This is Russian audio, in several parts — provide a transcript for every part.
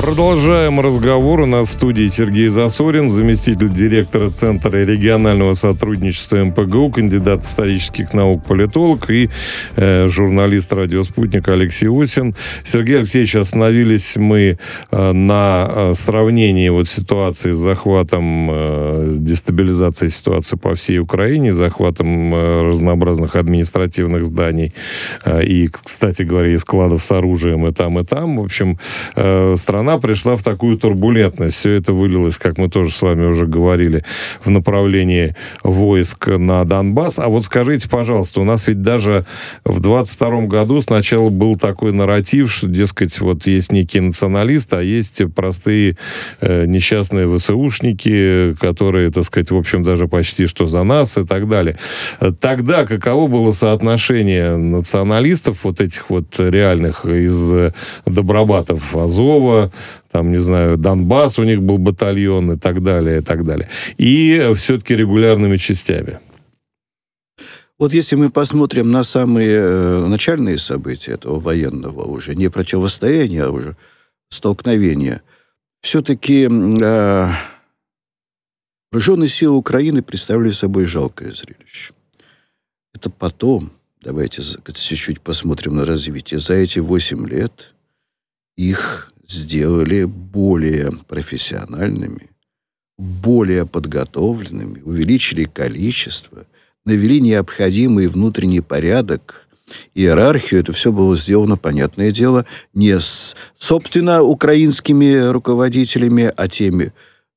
Продолжаем разговор. У нас в студии Сергей Засорин, заместитель директора Центра регионального сотрудничества МПГУ, кандидат исторических наук, политолог и журналист «Радио Спутник» Алексей Осин. Сергей Алексеевич, остановились мы на сравнении ситуации с захватом, дестабилизацией ситуации по всей Украине, захватом разнообразных административных зданий и, кстати говоря, и складов с оружием и там, и там. В общем, страна пришла в такую турбулентность. Все это вылилось, как мы тоже с вами уже говорили, в направлении войск на Донбасс. А вот скажите, пожалуйста, у нас ведь даже в 22 году сначала был такой нарратив, что, дескать, есть некие националисты, а есть простые несчастные ВСУшники, которые, так сказать, в общем, даже почти что за нас и так далее. Тогда каково было соотношение националистов, этих реальных из добробатов Азова, там, не знаю, Донбасс, у них был батальон и так далее, и так далее. И все-таки регулярными частями. Если мы посмотрим на самые начальные события этого военного уже, не противостояния, а уже столкновения, все-таки вооруженные силы Украины представляли собой жалкое зрелище. Это потом, давайте чуть-чуть посмотрим на развитие, за эти 8 лет их сделали более профессиональными, более подготовленными, увеличили количество, навели необходимый внутренний порядок, иерархию. Это все было сделано, понятное дело, не собственно украинскими руководителями, а теми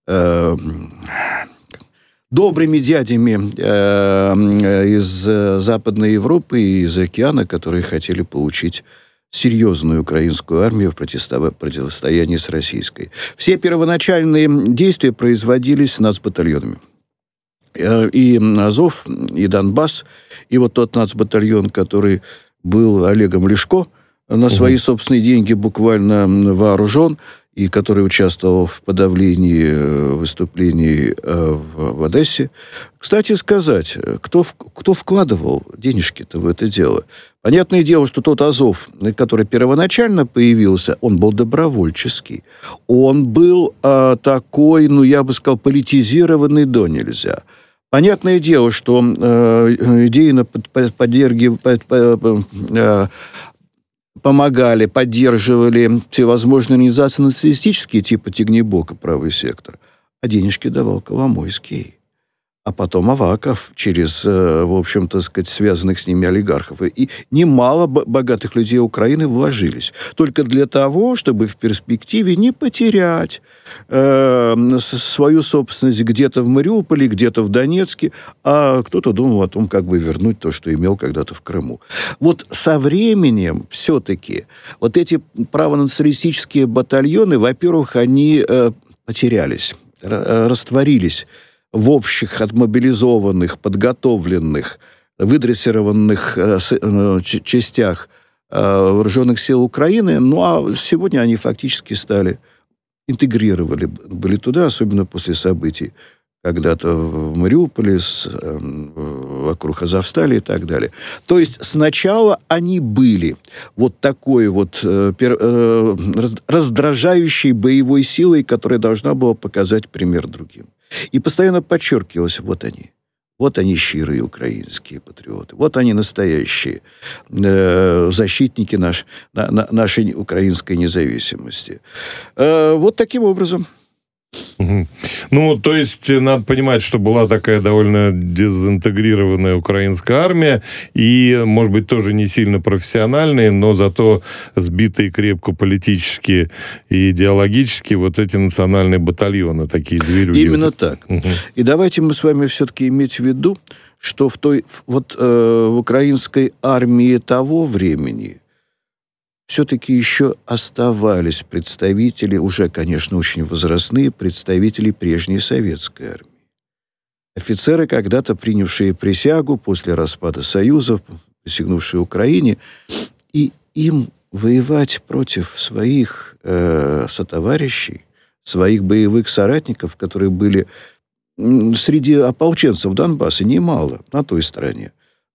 добрыми дядями из Западной Европы и из океана, которые хотели получить серьезную украинскую армию в противостоянии с российской. Все первоначальные действия производились нацбатальонами. И Азов, и Донбасс, и тот нацбатальон, который был Олегом Ляшко, на свои собственные деньги буквально вооружен, и который участвовал в подавлении выступлений в Одессе. Кстати сказать, кто вкладывал денежки-то в это дело? Понятное дело, что тот Азов, который первоначально появился, он был добровольческий. Он был такой, я бы сказал, политизированный до нельзя. Понятное дело, что идейно помогали, поддерживали всевозможные организации националистические, типа Тягнебока, правый сектор. А денежки давал Коломойский. А потом Аваков через, в общем, так сказать, связанных с ними олигархов. И немало богатых людей Украины вложились. Только для того, чтобы в перспективе не потерять свою собственность где-то в Мариуполе, где-то в Донецке, а кто-то думал о том, как бы вернуть то, что имел когда-то в Крыму. Со временем все-таки эти правонационалистические батальоны, во-первых, они потерялись, растворились в общих, отмобилизованных, подготовленных, выдрессированных частях вооруженных сил Украины. А сегодня они фактически были туда, особенно после событий когда-то в Мариуполе, вокруг Азовстали и так далее. То есть сначала они были такой раздражающей боевой силой, которая должна была показать пример другим. И постоянно подчеркивалось, вот они щирые украинские патриоты, вот они настоящие защитники нашей украинской независимости. Таким образом. То есть, надо понимать, что была такая довольно дезинтегрированная украинская армия, и, может быть, тоже не сильно профессиональные, но зато сбитые крепко политически и идеологически эти национальные батальоны, такие зверюги. Именно так. И давайте мы с вами все-таки иметь в виду, что в украинской армии того времени все-таки еще оставались представители, уже, конечно, очень возрастные, представители прежней советской армии. Офицеры, когда-то принявшие присягу после распада Союза, присягнувшие Украине, и им воевать против своих сотоварищей, своих боевых соратников, которые были среди ополченцев Донбасса немало на той стороне.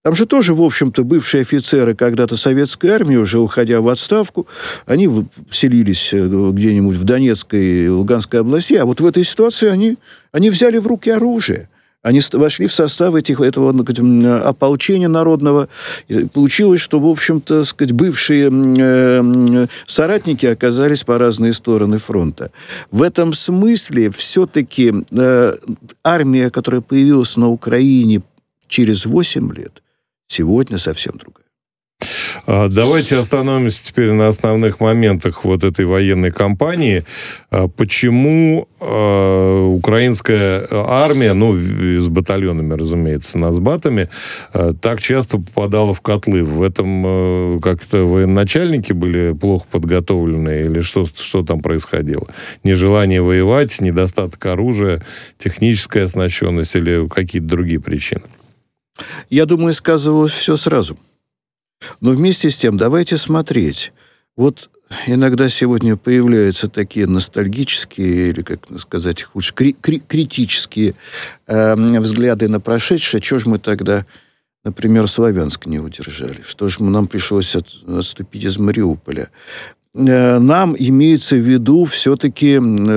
Там же тоже, в общем-то, бывшие офицеры когда-то советской армии, уже уходя в отставку, они селились где-нибудь в Донецкой и Луганской области, а вот в этой ситуации они взяли в руки оружие. Они вошли в состав этого ополчения народного. И получилось, что, в общем-то, бывшие соратники оказались по разные стороны фронта. В этом смысле все-таки армия, которая появилась на Украине через 8 лет, сегодня совсем другая. Давайте остановимся теперь на основных моментах вот этой военной кампании. Почему украинская армия, с батальонами, разумеется, нацбатами, так часто попадала в котлы? В этом как-то военачальники были плохо подготовлены или что там происходило? Нежелание воевать, недостаток оружия, техническая оснащенность или какие-то другие причины? Я думаю, сказывалось все сразу. Но вместе с тем, давайте смотреть. Вот иногда сегодня появляются такие ностальгические, или, как сказать, хуже, критические взгляды на прошедшее. Чего же мы тогда, например, Славянск не удержали? Что же нам пришлось отступить из Мариуполя? Нам имеется в виду все-таки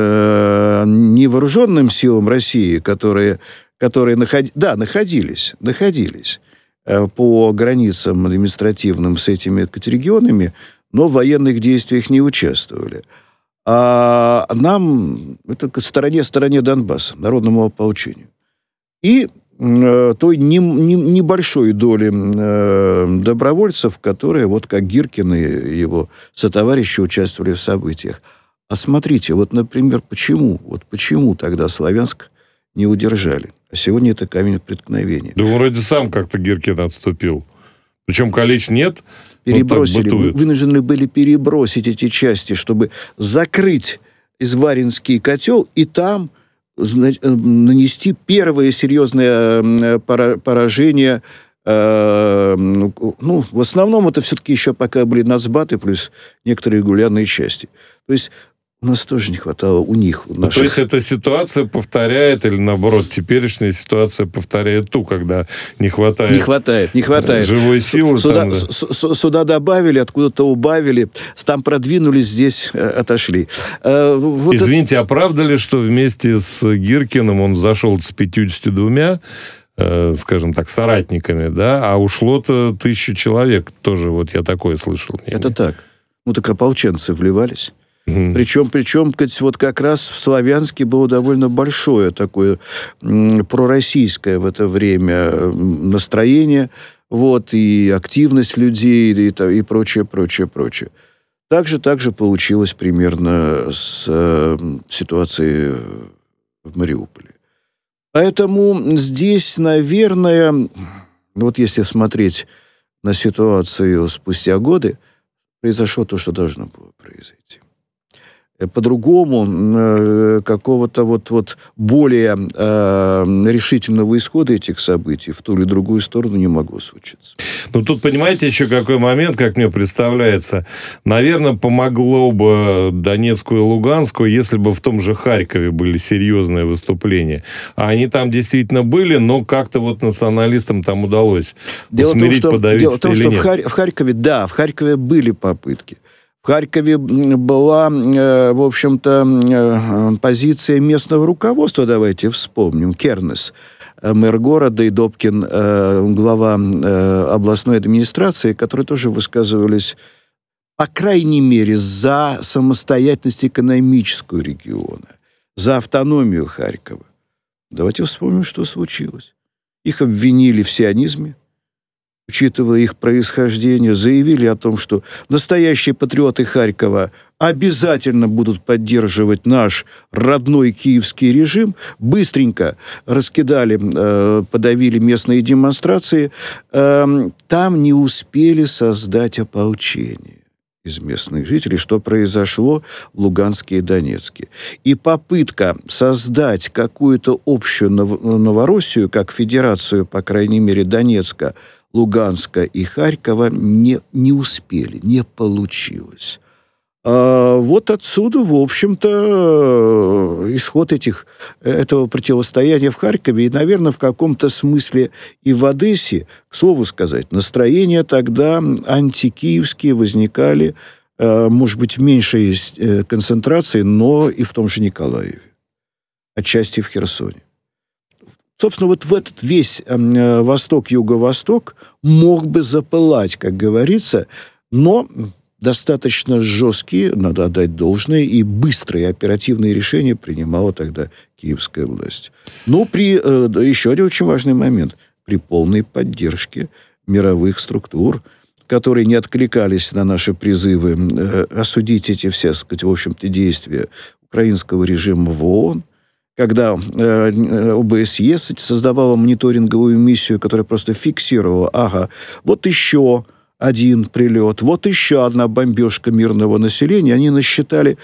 не вооруженным силам России, которые находились по границам административным с этими регионами, но в военных действиях не участвовали. А нам, это к стороне Донбасса, народному ополчению. И той небольшой доли добровольцев, которые, вот как Гиркин и его сотоварищи, участвовали в событиях. А смотрите, вот, например, почему тогда Славянск не удержали? А сегодня это камень преткновения. Да вроде сам как-то Гиркин отступил. Причем Калич нет. Перебросили. Вынуждены были перебросить эти части, чтобы закрыть Изваринский котел и там нанести первое серьезное поражение. В основном это все-таки еще пока были нацбаты плюс некоторые регулярные части. То есть у нас тоже не хватало, у них. То есть эта ситуация повторяет, или наоборот, теперешняя ситуация повторяет ту, когда не хватает. Не хватает. Живой силы. Сюда добавили, откуда-то убавили, там продвинулись, здесь отошли. Извините, а правда ли, что вместе с Гиркиным он зашел с 52, скажем так, соратниками, да, а ушло-то 1000 человек? Тоже вот я такое слышал. Это так. Так ополченцы вливались. Причем, вот как раз в Славянске было довольно большое такое пророссийское в это время настроение, и активность людей, и прочее. Также получилось примерно с ситуацией в Мариуполе. Поэтому здесь, наверное, если смотреть на ситуацию спустя годы, произошло то, что должно было произойти. По-другому какого-то более решительного исхода этих событий в ту или другую сторону не могло случиться. Тут, понимаете, еще какой момент, как мне представляется. Наверное, помогло бы Донецку и Луганску, если бы в том же Харькове были серьезные выступления. А они там действительно были, но как-то националистам там удалось усмирить, подавить. Дело в том, что в Харькове были попытки. В Харькове была, в общем-то, позиция местного руководства, давайте вспомним, Кернес, мэр города, и Добкин, глава областной администрации, которые тоже высказывались, по крайней мере, за самостоятельность экономическую региона, за автономию Харькова. Давайте вспомним, что случилось. Их обвинили в сионизме, учитывая их происхождение, заявили о том, что настоящие патриоты Харькова обязательно будут поддерживать наш родной киевский режим, быстренько раскидали, подавили местные демонстрации, там не успели создать ополчение из местных жителей, что произошло в Луганске и Донецке. И попытка создать какую-то общую Новороссию, как федерацию, по крайней мере, Донецка, Луганска и Харькова не успели, не получилось. вот отсюда, в общем-то, исход этого противостояния в Харькове и, наверное, в каком-то смысле и в Одессе, к слову сказать, настроения тогда антикиевские возникали, может быть, в меньшей концентрации, но и в том же Николаеве, отчасти в Херсоне. Собственно, вот в этот весь восток, юго-восток мог бы запылать, как говорится, но достаточно жесткие, надо отдать должное, и быстрые оперативные решения принимала тогда киевская власть. Но еще один очень важный момент, при полной поддержке мировых структур, которые не откликались на наши призывы осудить эти все, так сказать, в общем-то, действия украинского режима в ООН, когда ОБСЕ создавала мониторинговую миссию, которая просто фиксировала, вот еще один прилет, вот еще одна бомбежка мирного населения. Они насчитали,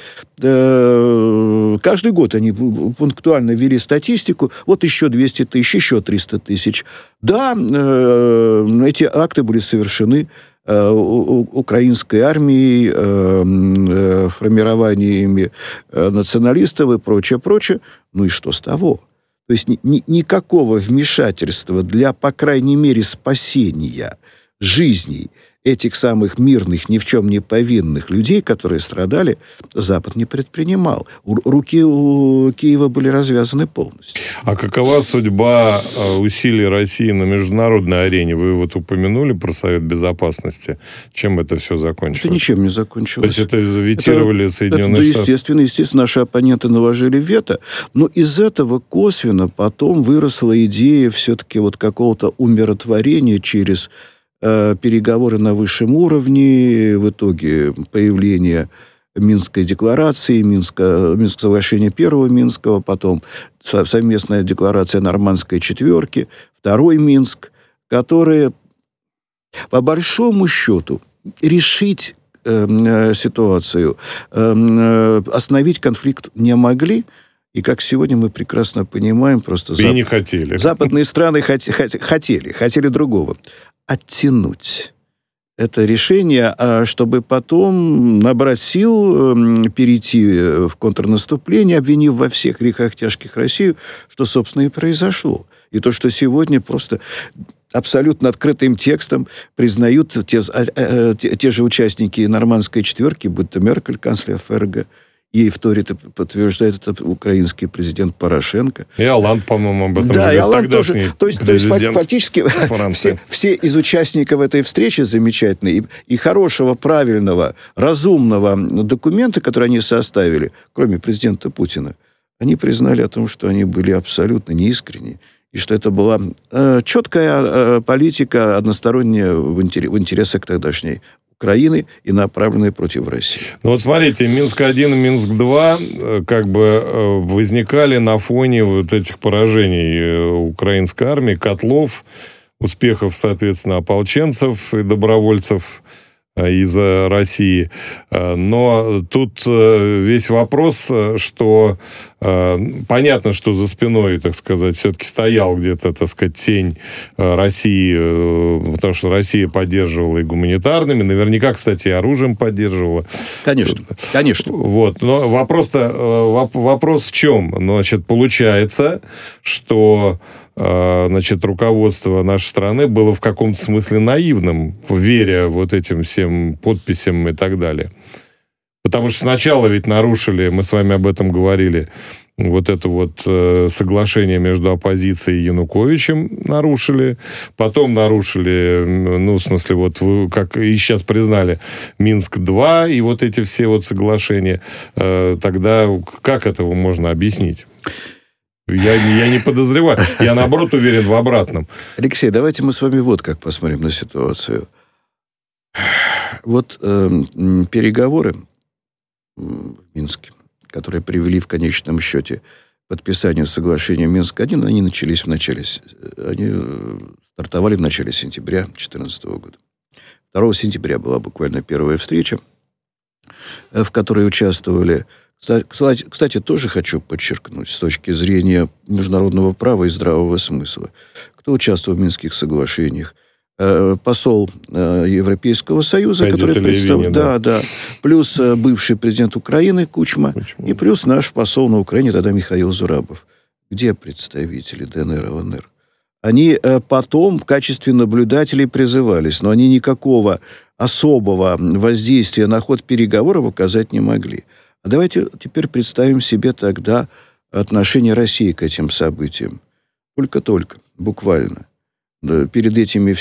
каждый год они пунктуально вели статистику, вот еще 200 тысяч, еще 300 тысяч. Да, эти акты были совершены украинской армией, формированиями националистов и прочее. Ну и что с того? То есть никакого вмешательства для, по крайней мере, спасения жизней этих самых мирных, ни в чем не повинных людей, которые страдали, Запад не предпринимал. Руки у Киева были развязаны полностью. А какова судьба усилий России на международной арене? Вы вот упомянули про Совет Безопасности. Чем это все закончилось? Это ничем не закончилось. То есть это заветировали Соединенные Штаты? Естественно, наши оппоненты наложили вето, но из этого косвенно потом выросла идея все-таки вот какого-то умиротворения через переговоры на высшем уровне, в итоге появление Минской декларации, Минского соглашения первого Минского, потом совместная декларация Нормандской четверки, второй Минск, которые, по большому счету, решить ситуацию, остановить конфликт не могли. И как сегодня мы прекрасно понимаем, просто не хотели. Западные страны хотели другого. Оттянуть это решение, чтобы потом набрать сил, перейти в контрнаступление, обвинив во всех грехах тяжких Россию, что, собственно, и произошло. И то, что сегодня просто абсолютно открытым текстом признают те же участники Нормандской четверки, будь то Меркель, канцлер ФРГ, ей вторит и подтверждает это украинский президент Порошенко. И Оланд, по-моему, об этом да, говорит. И Оланд тоже. То есть фактически все из участников этой встречи замечательные и хорошего, правильного, разумного документа, который они составили, кроме президента Путина, они признали о том, что они были абсолютно неискренни, и что это была четкая политика, односторонняя в интересах тогдашней Украины и направленные против России. Ну вот смотрите, Минск-1 и Минск-2 как бы возникали на фоне вот этих поражений украинской армии, котлов, успехов, соответственно, ополченцев и добровольцев из России. Но тут весь вопрос, что понятно, что за спиной, так сказать, все-таки стоял где-то, так сказать, тень России, потому что Россия поддерживала и гуманитарными, наверняка, кстати, и оружием поддерживала. Конечно. Вот. Но вопрос в чем? Значит, получается, что руководство нашей страны было в каком-то смысле наивным, веря вот этим всем подписям и так далее. Потому что сначала ведь нарушили, мы с вами об этом говорили, вот это вот соглашение между оппозицией и Януковичем нарушили, потом нарушили, в смысле, вот как и сейчас признали, Минск-2 и вот эти все вот соглашения. Тогда как этого можно объяснить? Я не подозреваю. Я, наоборот, уверен в обратном. Алексей, давайте мы с вами вот как посмотрим на ситуацию. Вот переговоры в Минске, которые привели в конечном счете к подписанию соглашения Минск-1, они стартовали в начале сентября 2014 года. 2 сентября была буквально первая встреча, в которой участвовали... Кстати, тоже хочу подчеркнуть, с точки зрения международного права и здравого смысла, кто участвовал в Минских соглашениях. посол Европейского Союза, который представлял... Да. Плюс бывший президент Украины Кучма. И плюс наш посол на Украине тогда Михаил Зурабов. Где представители ДНР и ЛНР? Они потом в качестве наблюдателей призывались, но они никакого особого воздействия на ход переговоров оказать не могли. А давайте теперь представим себе тогда отношение России к этим событиям. Только-только, буквально. Перед этими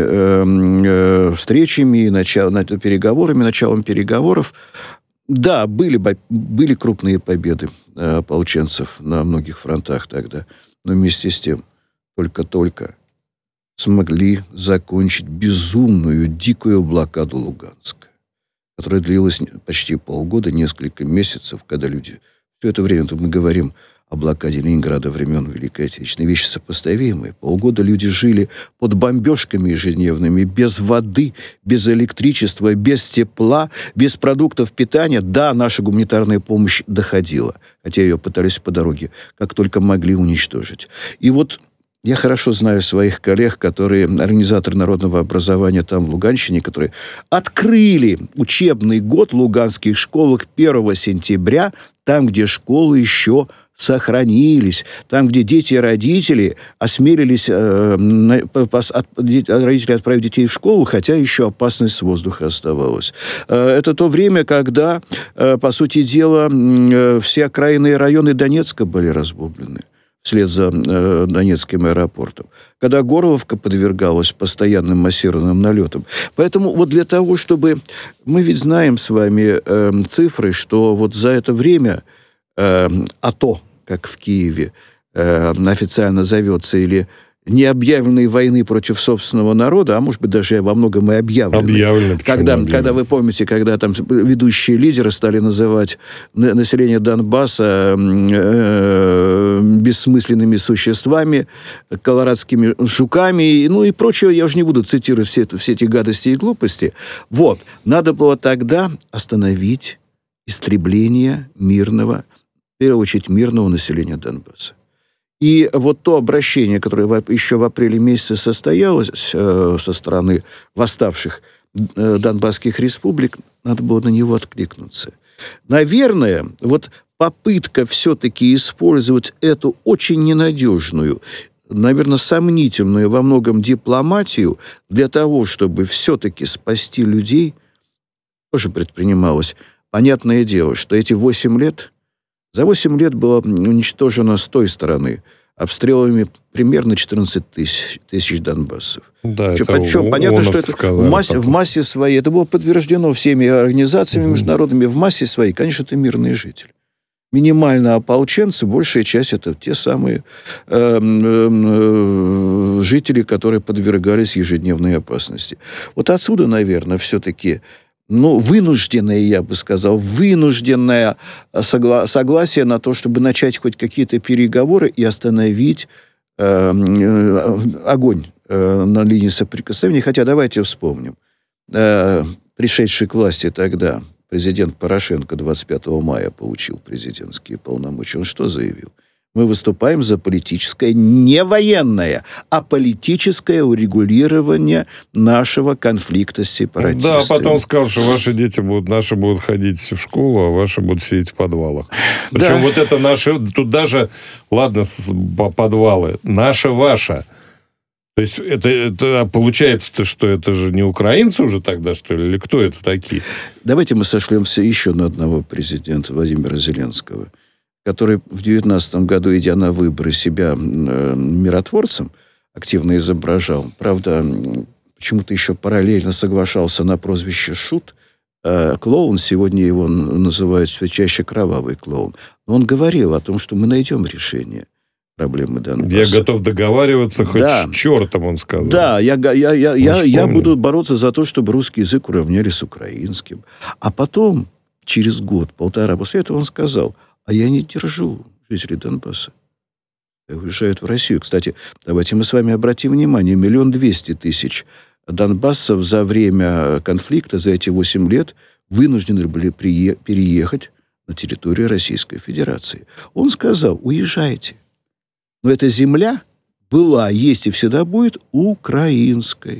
всеми встречами и началом переговоров, да, были крупные победы ополченцев на многих фронтах тогда, но вместе с тем только-только смогли закончить безумную, дикую блокаду Луганска, которая длилась почти полгода, несколько месяцев, когда люди... Все это время мы говорим о блокаде Ленинграда времен Великой Отечественной. Вещи сопоставимые. Полгода люди жили под бомбежками ежедневными, без воды, без электричества, без тепла, без продуктов питания. Да, наша гуманитарная помощь доходила, хотя ее пытались по дороге, как только могли, уничтожить. И вот я хорошо знаю своих коллег, которые организаторы народного образования там, в Луганщине, которые открыли учебный год в луганских школах 1 сентября, там, где школы еще сохранились, там, где дети и родители осмелились родители отправить детей в школу, хотя еще опасность с воздуха оставалась. Это то время, когда, по сути дела, все окраинные районы Донецка были разбомблены вслед за Донецким аэропортом, когда Горловка подвергалась постоянным массированным налетам. Поэтому вот для того, чтобы... Мы ведь знаем с вами цифры, что вот за это время АТО, как в Киеве официально зовется, или необъявленной войны против собственного народа, а может быть даже во многом и объявленной. Когда вы помните, когда там ведущие лидеры стали называть население Донбасса бессмысленными существами, колорадскими жуками, ну и прочее, я уже не буду цитировать все эти гадости и глупости. Вот. Надо было тогда остановить истребление мирного, в первую очередь, мирного населения Донбасса. И вот то обращение, которое еще в апреле месяце состоялось со стороны восставших донбасских республик, надо было на него откликнуться. Наверное, вот попытка все-таки использовать эту очень ненадежную, наверное, сомнительную во многом дипломатию для того, чтобы все-таки спасти людей, тоже предпринималась. Понятное дело, что эти 8 лет... За 8 лет было уничтожено с той стороны обстрелами примерно 14 тысяч донбассов. Да, причем понятно, что это в массе своей, это было подтверждено всеми организациями международными, в массе своей, конечно, это мирные жители. Минимально ополченцы, большая часть это те самые жители, которые подвергались ежедневной опасности. Вот отсюда, наверное, все-таки... вынужденное, я бы сказал, вынужденное согласие на то, чтобы начать хоть какие-то переговоры и остановить огонь на линии соприкосновения. Хотя давайте вспомним. Пришедший к власти тогда президент Порошенко 25 мая получил президентские полномочия. Он что заявил? Мы выступаем за политическое, не военное, а политическое урегулирование нашего конфликта с сепаратистами. Да, потом сказал, что наши будут ходить в школу, а ваши будут сидеть в подвалах. Причем вот это наши, тут даже, ладно, подвалы, наша-ваша. То есть это получается, что это же не украинцы уже тогда, что ли? Или кто это такие? Давайте мы сошлемся еще на одного президента, Владимира Зеленского, который в 2019 году, идя на выборы, себя миротворцем активно изображал. Правда, почему-то еще параллельно соглашался на прозвище «Шут». Клоун, сегодня его называют все чаще «кровавый клоун». Но он говорил о том, что мы найдем решение проблемы Донбасса. Я готов договариваться хоть с чертом, он сказал. Да, я буду бороться за то, чтобы русский язык уравняли с украинским. А потом, через год-полтора после этого, он сказал: а я не держу жителей Донбасса. Уезжают в Россию. Кстати, давайте мы с вами обратим внимание, 1 200 000 донбассцев за время конфликта, за эти 8 лет, вынуждены были переехать на территорию Российской Федерации. Он сказал: уезжайте. Но эта земля была, есть и всегда будет украинской.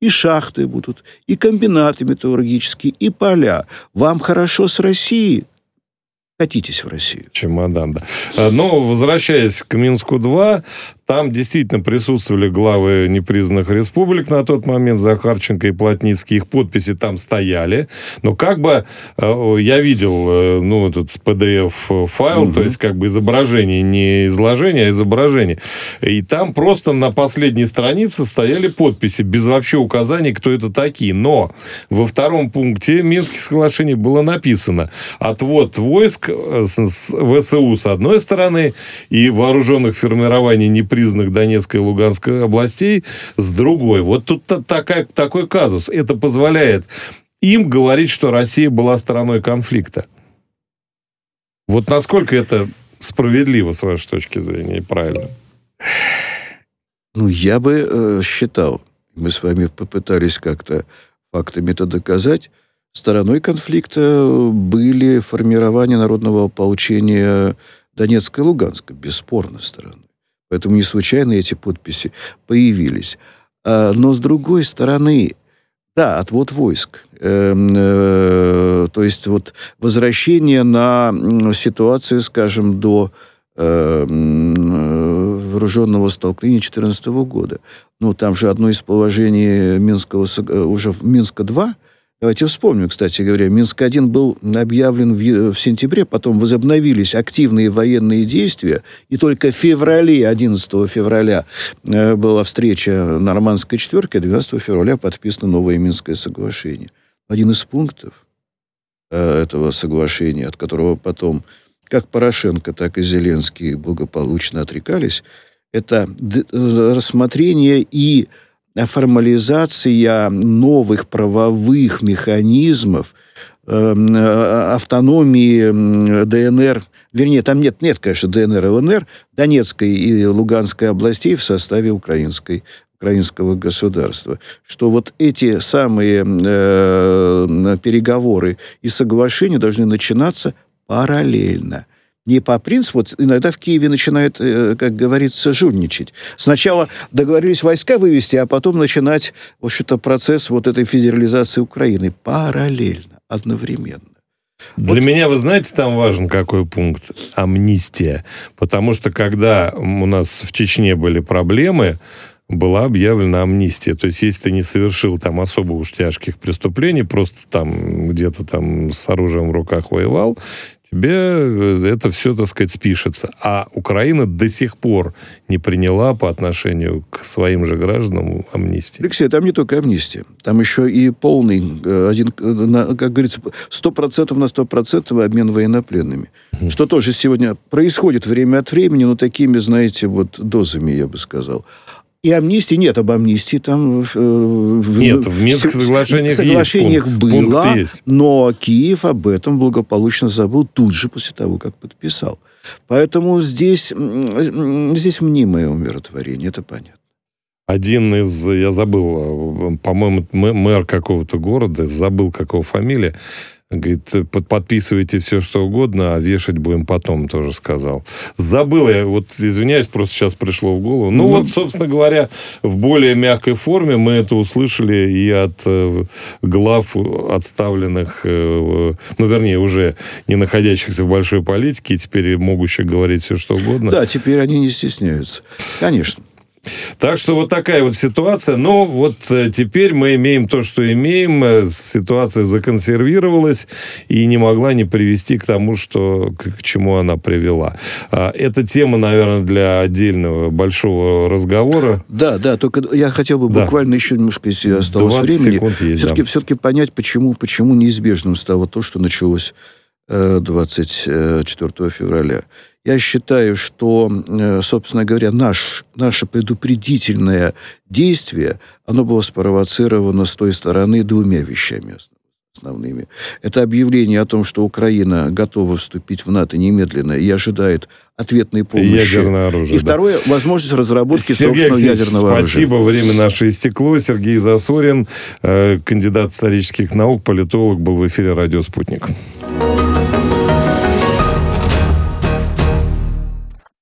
и шахты будут, и комбинаты металлургические, и поля. Вам хорошо с Россией? Катитесь в Россию. Чемодан, да. Но, возвращаясь к Минску-2, там действительно присутствовали главы непризнанных республик на тот момент, Захарченко и Плотницкий, их подписи там стояли. Но как бы я видел, этот PDF-файл, то есть как бы изображение, не изложение, а изображение. И там просто на последней странице стояли подписи, без вообще указаний, кто это такие. Но во втором пункте Минских соглашений было написано: отвод войск ВСУ с одной стороны и вооруженных формирований непризнанных Донецкой и Луганской областей с другой. Вот тут такой казус. Это позволяет им говорить, что Россия была стороной конфликта. Вот насколько это справедливо, с вашей точки зрения, и правильно? Я бы считал, мы с вами попытались как-то фактами это доказать, стороной конфликта были формирования народного ополчения Донецкой и Луганской, бесспорно стороной. Поэтому не случайно эти подписи появились. Но, с другой стороны, да, отвод войск. То есть вот возвращение на ситуацию, скажем, до вооруженного столкновения 2014 года. Там же одно из положений уже Минска-2. Давайте вспомним, кстати говоря, Минск-1 был объявлен в сентябре, потом возобновились активные военные действия, и только в феврале, 11 февраля, была встреча Нормандской четверки, а 12 февраля подписано новое Минское соглашение. Один из пунктов этого соглашения, от которого потом как Порошенко, так и Зеленский благополучно отрекались, это рассмотрение и формализация новых правовых механизмов автономии ДНР, вернее, там нет, конечно, ДНР и ЛНР, Донецкой и Луганской областей в составе украинского государства. Что вот эти самые переговоры и соглашения должны начинаться параллельно. Не по принципу, вот иногда в Киеве начинают, как говорится, жульничать. Сначала договорились войска вывести, а потом начинать, в общем-то, процесс вот этой федерализации Украины параллельно, одновременно. Для меня, вы знаете, там важен какой пункт? Амнистия. Потому что, когда у нас в Чечне были проблемы, была объявлена амнистия. То есть, если ты не совершил там особо уж тяжких преступлений, просто там где-то там с оружием в руках воевал, тебе это все, так сказать, спишется. А Украина до сих пор не приняла по отношению к своим же гражданам амнистию. Алексей, там не только амнистия. Там еще и полный, как говорится, 100% на 100% обмен военнопленными. Что тоже сегодня происходит время от времени, но такими, знаете, вот дозами, я бы сказал. И амнистии нет, об амнистии там... Нет, в Минских соглашениях было, но Киев об этом благополучно забыл тут же после того, как подписал. Поэтому здесь мнимое умиротворение, это понятно. Один из, я забыл, по-моему, мэр какого-то города, забыл, какого фамилия, говорит, подписывайте все, что угодно, а вешать будем потом, тоже сказал. Забыл я, вот извиняюсь, просто сейчас пришло в голову. Вот, собственно говоря, в более мягкой форме мы это услышали и от глав отставленных, вернее, уже не находящихся в большой политике, и теперь могущих говорить все, что угодно. Да, теперь они не стесняются. Конечно. Так что вот такая вот ситуация. Но вот теперь мы имеем то, что имеем. Ситуация законсервировалась и не могла не привести к тому, к чему она привела. Эта тема, наверное, для отдельного большого разговора. Да, только я хотел бы буквально еще немножко, если осталось времени, все-таки понять, почему неизбежным стало то, что началось 24 февраля. Я считаю, что, собственно говоря, наше предупредительное действие, оно было спровоцировано с той стороны двумя вещами основными. Это объявление о том, что Украина готова вступить в НАТО немедленно и ожидает ответной помощи. Ядерное оружие. И второе, возможность разработки собственного ядерного оружия. Спасибо, время наше истекло. Сергей Засорин, кандидат исторических наук, политолог, был в эфире «Радио Спутник».